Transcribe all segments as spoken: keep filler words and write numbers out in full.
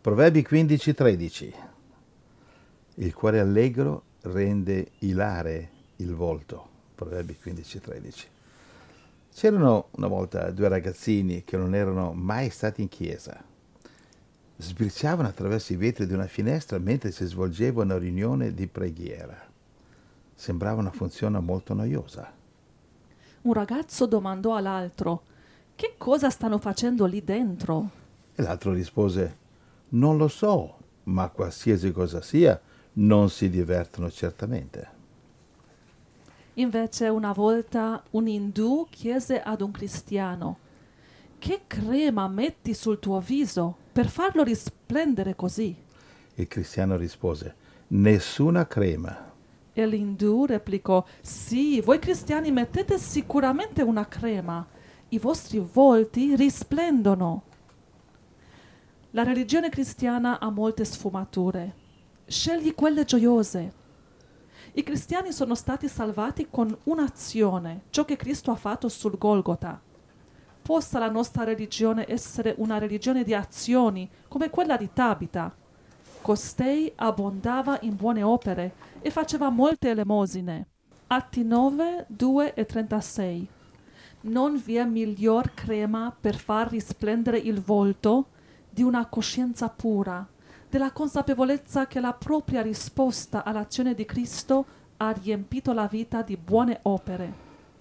Proverbi quindici tredici. Il cuore allegro rende ilare il volto. Proverbi quindici tredici. C'erano una volta due ragazzini che non erano mai stati in chiesa. Sbirciavano attraverso i vetri di una finestra mentre si svolgeva una riunione di preghiera. Sembrava una funzione molto noiosa. Un ragazzo domandò all'altro: che cosa stanno facendo lì dentro? E l'altro rispose: non lo so, ma qualsiasi cosa sia, non si divertono certamente. Invece una volta un indù chiese ad un cristiano: che crema metti sul tuo viso per farlo risplendere così? Il cristiano rispose: nessuna crema. E l'indù replicò: sì, voi cristiani mettete sicuramente una crema, i vostri volti risplendono. La religione cristiana ha molte sfumature. Scegli quelle gioiose. I cristiani sono stati salvati con un'azione, ciò che Cristo ha fatto sul Golgota. Possa la nostra religione essere una religione di azioni, come quella di Tabita. Costei abbondava in buone opere e faceva molte elemosine. Atti nove, due e trentasei. Non vi è miglior crema per far risplendere il volto di una coscienza pura, della consapevolezza che la propria risposta all'azione di Cristo ha riempito la vita di buone opere.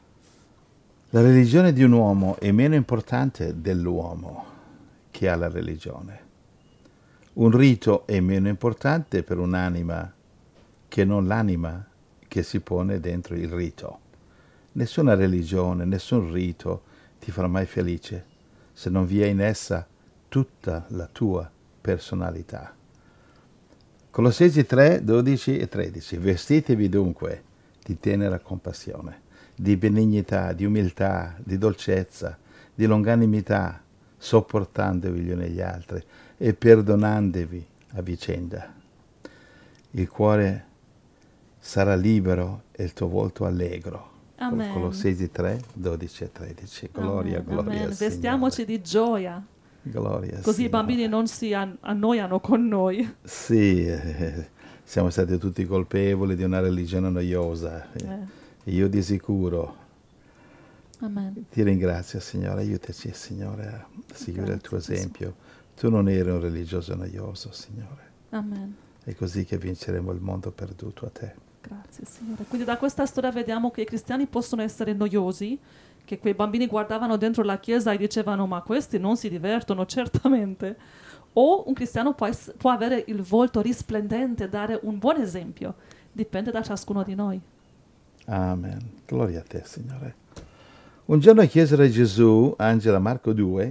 La religione di un uomo è meno importante dell'uomo che ha la religione. Un rito è meno importante per un'anima che non l'anima che si pone dentro il rito. Nessuna religione, nessun rito ti farà mai felice se non vi è in essa tutta la tua personalità. Colossesi tre, dodici e tredici. Vestitevi dunque di tenera compassione, di benignità, di umiltà, di dolcezza, di longanimità, sopportandovi gli uni agli altri e perdonandovi a vicenda. Il cuore sarà libero e il tuo volto allegro. Amen. Colossesi tre, dodici e tredici. Gloria, Amen, gloria amen. al Vestiamoci Signore. di gioia, Gloria al così i Signore. bambini non si an- annoiano con noi. Sì, eh, siamo stati tutti colpevoli di una religione noiosa. Eh. E io di sicuro Amen. ti ringrazio, Signore. Aiutaci, Signore, a seguire il tuo Grazie, Gesù. esempio. Tu non eri un religioso noioso, Signore. Amen. È così che vinceremo il mondo perduto a te. Grazie Signore. Quindi da questa storia vediamo che i cristiani possono essere noiosi, che quei bambini guardavano dentro la chiesa e dicevano ma questi non si divertono certamente. O un cristiano può, ess- può avere il volto risplendente, dare un buon esempio. Dipende da ciascuno di noi. Amen. Gloria a te, Signore. Un giorno chiesero a Gesù, Angela, Marco due,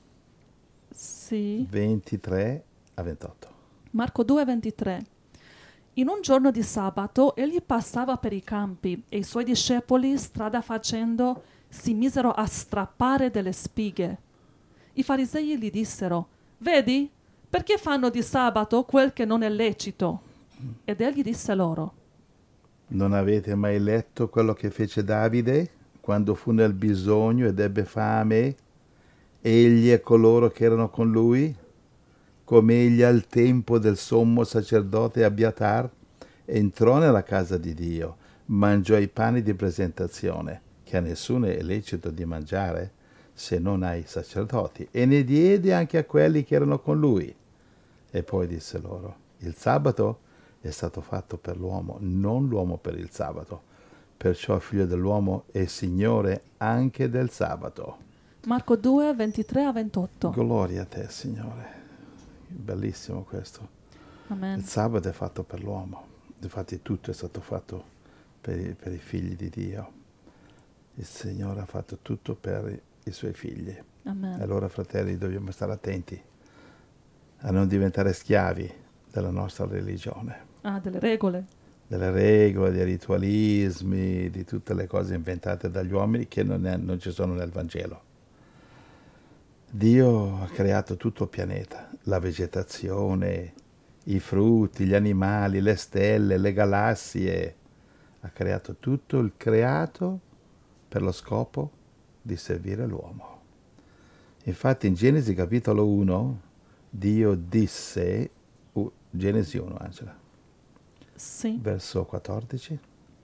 Sì. ventitré a ventotto. Marco due, ventitré. In un giorno di sabato egli passava per i campi e i suoi discepoli, strada facendo, si misero a strappare delle spighe. I farisei gli dissero: vedi, perché fanno di sabato quel che non è lecito? Ed egli disse loro: Non avete mai letto quello che fece Davide quando fu nel bisogno ed ebbe fame, egli e coloro che erano con lui? Come egli al tempo del sommo sacerdote Abiatar entrò nella casa di Dio, mangiò i pani di presentazione, che a nessuno è lecito di mangiare se non ai sacerdoti, e ne diede anche a quelli che erano con lui. E poi disse loro: il sabato è stato fatto per l'uomo, non l'uomo per il sabato. Perciò il figlio dell'uomo è Signore anche del sabato. Marco due, ventitré a ventotto. Gloria a te, Signore. Bellissimo questo. Amen. Il sabato è fatto per l'uomo, infatti tutto è stato fatto per i, per i figli di Dio. Il Signore ha fatto tutto per i, i suoi figli. Amen. Allora, fratelli, dobbiamo stare attenti a non diventare schiavi della nostra religione, Ah, delle regole. delle regole, dei ritualismi, di tutte le cose inventate dagli uomini che non, è, non ci sono nel Vangelo. Dio ha creato tutto il pianeta, la vegetazione, i frutti, gli animali, le stelle, le galassie. Ha creato tutto il creato per lo scopo di servire l'uomo. Infatti in Genesi capitolo uno Dio disse, uh, Genesi uno, Angela, Sì. verso quattordici.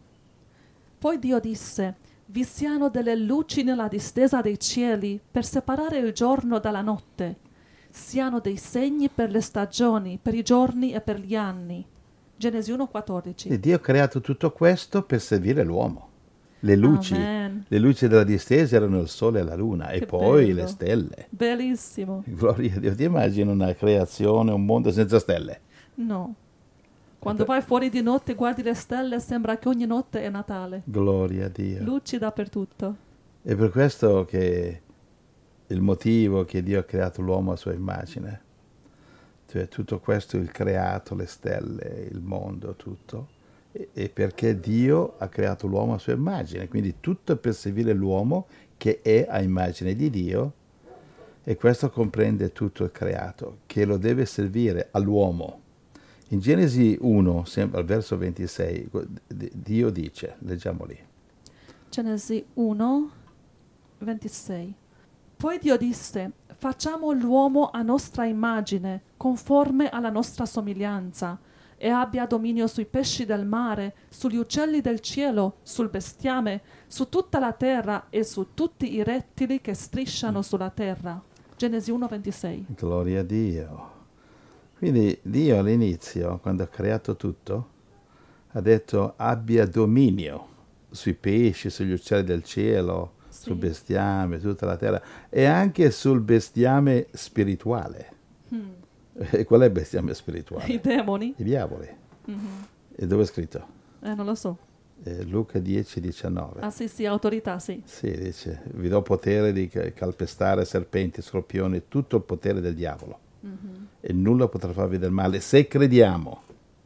Poi Dio disse: vi siano delle luci nella distesa dei cieli per separare il giorno dalla notte, siano dei segni per le stagioni, per i giorni e per gli anni. Genesi uno quattordici. E Dio ha creato tutto questo per servire l'uomo. Le luci, Amen. le luci della distesa erano il sole e la luna, e Che poi bello. le stelle. Bellissimo. Gloria a Dio. Ti immagini una creazione, un mondo senza stelle? No. Quando vai fuori di notte e guardi le stelle sembra che ogni notte è Natale. Gloria a Dio. Luci dappertutto. È per questo che il motivo che Dio ha creato l'uomo a sua immagine, cioè tutto questo, il creato, le stelle, il mondo, tutto, è perché Dio ha creato l'uomo a sua immagine, quindi tutto è per servire l'uomo che è a immagine di Dio, e questo comprende tutto il creato, che lo deve servire all'uomo. In Genesi uno, sempre al verso ventisei, Dio dice, leggiamo lì. Genesi uno ventisei. Poi Dio disse: facciamo l'uomo a nostra immagine, conforme alla nostra somiglianza, e abbia dominio sui pesci del mare, sugli uccelli del cielo, sul bestiame, su tutta la terra e su tutti i rettili che strisciano sulla terra. Genesi uno ventisei. Gloria a Dio. Quindi Dio all'inizio, quando ha creato tutto, ha detto abbia dominio sui pesci, sugli uccelli del cielo, Sì. sul bestiame, tutta la terra, e anche sul bestiame spirituale. Hmm. E qual è il bestiame spirituale? I demoni? I diavoli. Mhm. E dove è scritto? Eh, non lo so. Eh, Luca dieci, diciannove. Ah sì, sì, autorità, sì. Sì, dice, vi do potere di calpestare serpenti, scorpioni, tutto il potere del diavolo. Mm-hmm. E nulla potrà farvi del male se crediamo.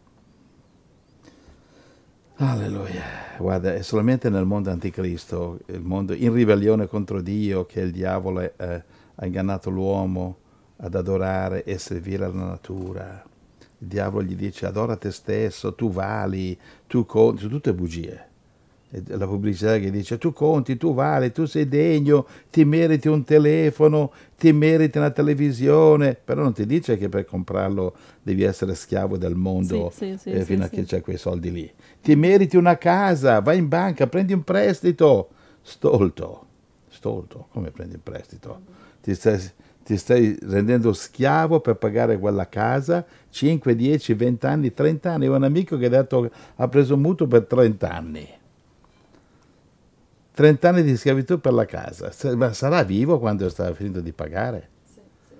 Alleluia. Guarda, è solamente nel mondo anticristo, il mondo in ribellione contro Dio, che il diavolo è, eh, ha ingannato l'uomo ad adorare e servire alla natura. Il diavolo gli dice adora te stesso, tu vali, tu conti, sono tutte bugie. E la pubblicità che dice tu conti, tu vali, tu sei degno, ti meriti un telefono, ti meriti una televisione, però non ti dice che per comprarlo devi essere schiavo del mondo Sì, sì, sì, eh, sì, fino sì. a che c'hai quei soldi lì. Ti meriti una casa, vai in banca, prendi un prestito. Stolto, stolto, come prendi un prestito? Ti stai, ti stai rendendo schiavo per pagare quella casa, cinque, dieci, venti anni, trenta anni. Ho un amico che ha detto ha preso un mutuo per trenta anni. trenta anni di schiavitù per la casa. Ma sarà vivo quando stava finendo di pagare? Sì, sì,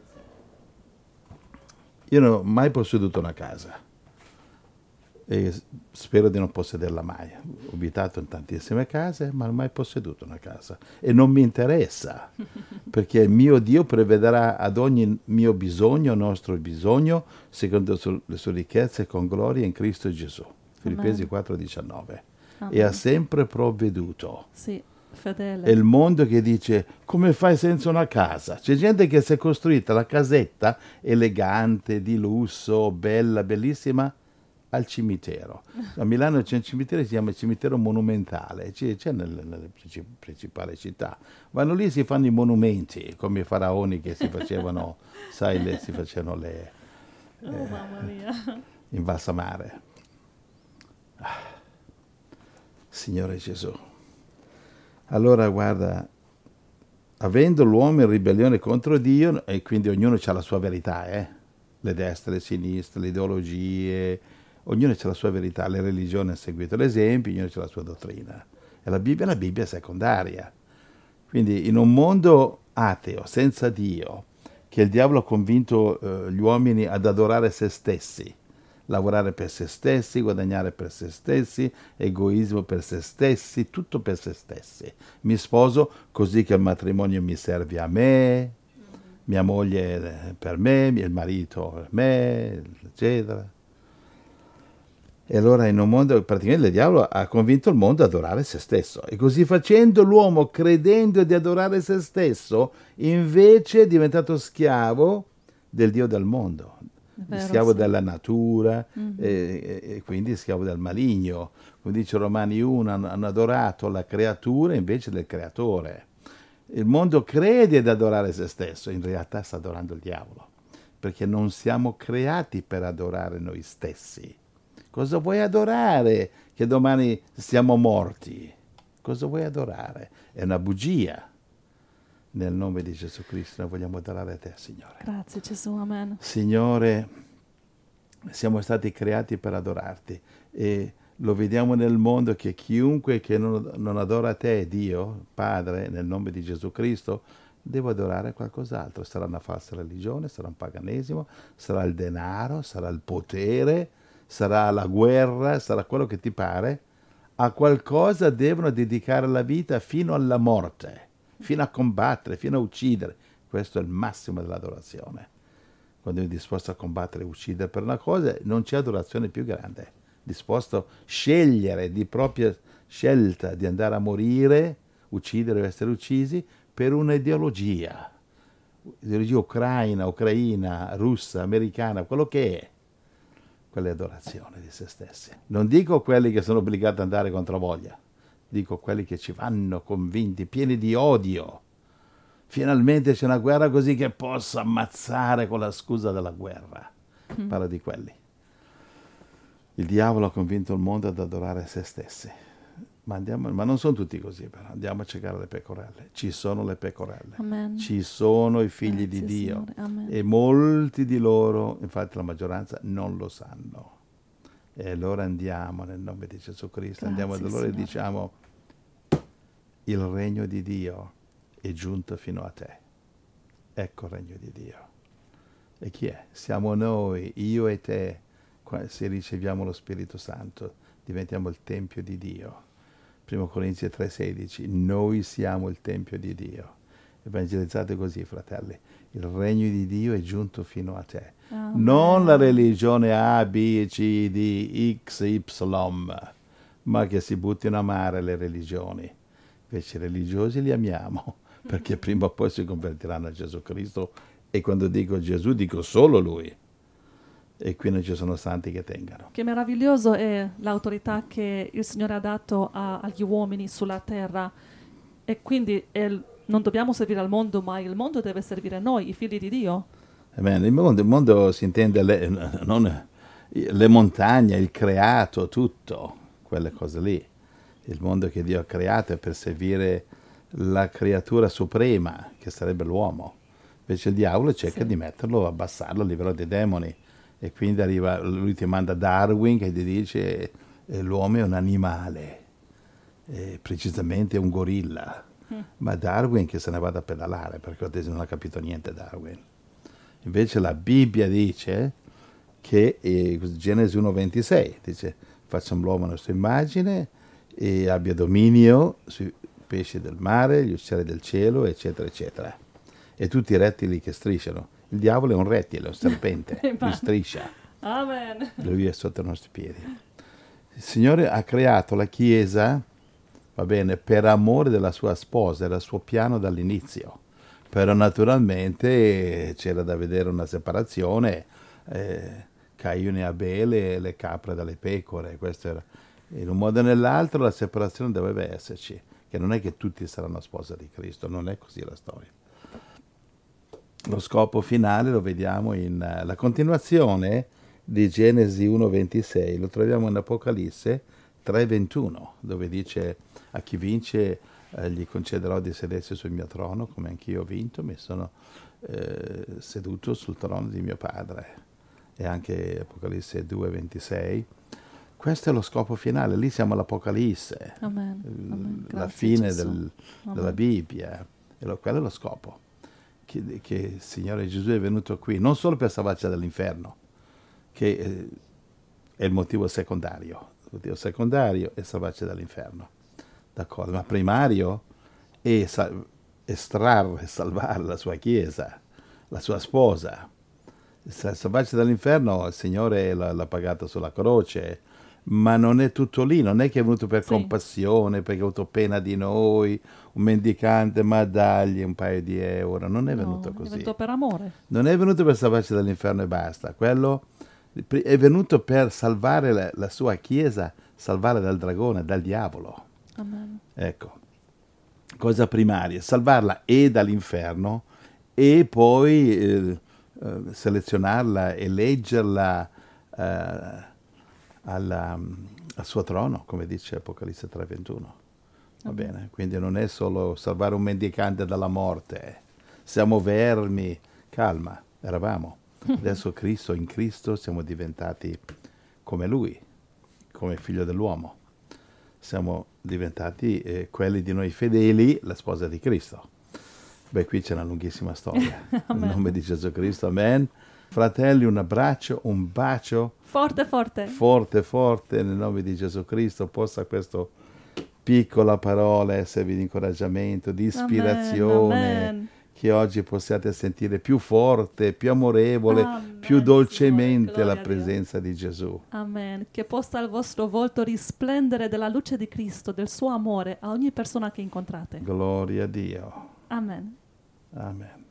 sì. Io non ho mai posseduto una casa e spero di non possederla mai. Ho abitato in tantissime case, ma non ho mai posseduto una casa. E non mi interessa, perché il mio Dio prevederà ad ogni mio bisogno, nostro bisogno, secondo le sue ricchezze con gloria in Cristo Gesù. Filippesi quattro diciannove. Amen. E ha sempre provveduto. Sì, fedele. È il mondo che dice come fai senza una casa? C'è gente che si è costruita la casetta elegante, di lusso, bella, bellissima, al cimitero. A Milano c'è un cimitero che si chiama cimitero monumentale, c'è, c'è nelle, nelle principali città. Vanno lì e si fanno i monumenti, come i faraoni che si facevano, sai, le, si facevano le... Oh, eh, mamma mia. In Valsamare. Ah, Signore Gesù. Allora guarda, avendo l'uomo in ribellione contro Dio, e quindi ognuno ha la sua verità, eh? Le destre, le sinistre, le ideologie, ognuno ha la sua verità, le religioni hanno seguito l'esempio, ognuno ha la sua dottrina. E la Bibbia, la Bibbia è secondaria. Quindi in un mondo ateo, senza Dio, che il diavolo ha convinto eh, gli uomini ad adorare se stessi, lavorare per se stessi, guadagnare per se stessi, egoismo per se stessi, tutto per se stessi. Mi sposo così che il matrimonio mi serve a me, mia moglie per me, il marito per me, eccetera. E allora in un mondo, praticamente il diavolo ha convinto il mondo ad adorare se stesso. E così facendo l'uomo, credendo di adorare se stesso, invece è diventato schiavo del Dio del mondo. Vero, schiavo sì. della natura, Mm-hmm. e, e quindi schiavo del maligno. Come dice Romani uno, hanno, hanno adorato la creatura invece del creatore. Il mondo crede ad adorare se stesso, in realtà sta adorando il diavolo, perché non siamo creati per adorare noi stessi. Cosa vuoi adorare che domani siamo morti? Cosa vuoi adorare? È una bugia. Nel nome di Gesù Cristo noi vogliamo adorare a te, Signore. Grazie Gesù, amen. Signore, siamo stati creati per adorarti e lo vediamo nel mondo che chiunque che non, non adora te, Dio, Padre, nel nome di Gesù Cristo, deve adorare qualcos'altro. Sarà una falsa religione, sarà un paganesimo, sarà il denaro, sarà il potere, sarà la guerra, sarà quello che ti pare. A qualcosa devono dedicare la vita fino alla morte, fino a combattere, fino a uccidere. Questo è il massimo dell'adorazione. Quando è disposto a combattere e uccidere per una cosa, non c'è adorazione più grande. Disposto a scegliere di propria scelta di andare a morire, uccidere o essere uccisi per un'ideologia. Ideologia ucraina, ucraina, russa, americana, quello che è. Quella è adorazione di se stessi. Non dico quelli che sono obbligati ad andare contro voglia, dico quelli che ci vanno convinti, pieni di odio. Finalmente c'è una guerra così che posso ammazzare con la scusa della guerra. Mm. Parla di quelli. Il diavolo ha convinto il mondo ad adorare se stessi. Ma, andiamo, ma non sono tutti così, però. Andiamo a cercare le pecorelle. Ci sono le pecorelle. Amen. Ci sono i figli Grazie, di Dio. Signore. E molti di loro, infatti la maggioranza, non lo sanno. E allora andiamo nel nome di Gesù Cristo. Grazie, andiamo da loro e diciamo: il regno di Dio è giunto fino a te. Ecco il regno di Dio. E chi è? Siamo noi, io e te. Se riceviamo lo Spirito Santo, diventiamo il Tempio di Dio. Primo Corinzi tre sedici, noi siamo il Tempio di Dio. Evangelizzate così, fratelli. Il regno di Dio è giunto fino a te. Amen. Non la religione A, B, C, D, X, Y, ma che si buttino a amare le religioni. Invece i religiosi li amiamo, perché prima o poi si convertiranno a Gesù Cristo. E quando dico Gesù, dico solo Lui. E qui non ci sono santi che tengano. Che meraviglioso è l'autorità che il Signore ha dato a, agli uomini sulla terra. E quindi è, non dobbiamo servire al mondo, ma il mondo deve servire noi, i figli di Dio. Amen. Il mondo, il mondo si intende le, non, le montagne, il creato, tutto, quelle cose lì. Il mondo che Dio ha creato è per servire la creatura suprema, che sarebbe l'uomo. Invece il diavolo cerca sì. di metterlo, abbassarlo a livello dei demoni. E quindi arriva, lui ti manda Darwin che ti dice eh, l'uomo è un animale, eh, precisamente un gorilla. Mm. Ma Darwin che se ne vada a pedalare, perché non ha capito niente Darwin. Invece la Bibbia dice che, eh, Genesi uno ventisei, dice facciamo l'uomo a nostra immagine e abbia dominio sui pesci del mare, gli uccelli del cielo, eccetera, eccetera. E tutti i rettili che strisciano. Il diavolo è un rettile, un serpente, lui striscia. Amen. Lui è sotto i nostri piedi. Il Signore ha creato la Chiesa, va bene, per amore della sua sposa, era il suo piano dall'inizio. Però naturalmente c'era da vedere una separazione, eh, Caino e Abele, le capre dalle pecore, questo era. In un modo o nell'altro la separazione doveva esserci, che non è che tutti saranno sposa di Cristo, non è così la storia. Lo scopo finale lo vediamo in uh, la continuazione di Genesi uno ventisei, lo troviamo in Apocalisse tre ventuno, dove dice a chi vince eh, gli concederò di sedersi sul mio trono, come anch'io ho vinto, mi sono eh, seduto sul trono di mio padre. E anche Apocalisse due ventisei. Questo è lo scopo finale, lì siamo all'Apocalisse, Amen. Amen. la fine del, della Bibbia, e lo, quello è lo scopo. Che, che il Signore Gesù è venuto qui non solo per salvarci dall'inferno, che eh, è il motivo secondario. Il motivo secondario è salvarci dall'inferno, d'accordo? Ma primario è sal- estrarre e salvare la sua Chiesa, la sua sposa. Salvarci dall'inferno il Signore l'ha, l'ha pagato sulla croce, ma non è tutto lì, non è che è venuto per sì. compassione, perché ha avuto pena di noi, un mendicante, ma dagli un paio di euro, non è venuto no, così. È venuto per amore. Non è venuto per salvarci dall'inferno e basta, quello è venuto per salvare la, la sua Chiesa, salvare dal dragone, dal diavolo. Amen. Ecco, cosa primaria, salvarla e dall'inferno e poi eh, eh, selezionarla e leggerla eh, alla, al suo trono, come dice Apocalisse tre ventuno. Va Amen. bene? Quindi non è solo salvare un mendicante dalla morte. Siamo vermi. Calma, eravamo. Adesso Cristo, in Cristo siamo diventati come Lui, come figlio dell'uomo. Siamo diventati eh, quelli di noi fedeli, la sposa di Cristo. Beh, qui c'è una lunghissima storia. Nel nome di Gesù Cristo, amen. Fratelli, un abbraccio, un bacio Forte, forte. forte, forte, nel nome di Gesù Cristo. Possa questa piccola parola esservi di incoraggiamento, di ispirazione, Amen, amen. che oggi possiate sentire più forte, più amorevole, Amen, più dolcemente Signore, la gloria a Dio. presenza di Gesù. Amen. Che possa il vostro volto risplendere della luce di Cristo, del suo amore a ogni persona che incontrate. Gloria a Dio. Amen. Amen.